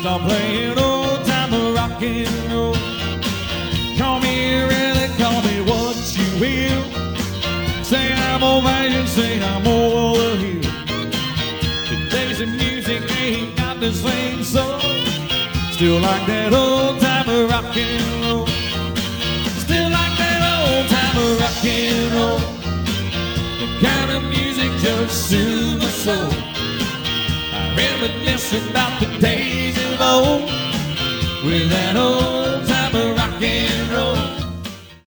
start playing old time rock and roll. Call me really, call me what you will. Say I'm old fashioned, say I'm old the hill. Today's music ain't got the same soul. Still like that old time rock and roll. Still like that old time rock and roll. The kind of music just soothes my soul. I reminisce about the days of old with that old time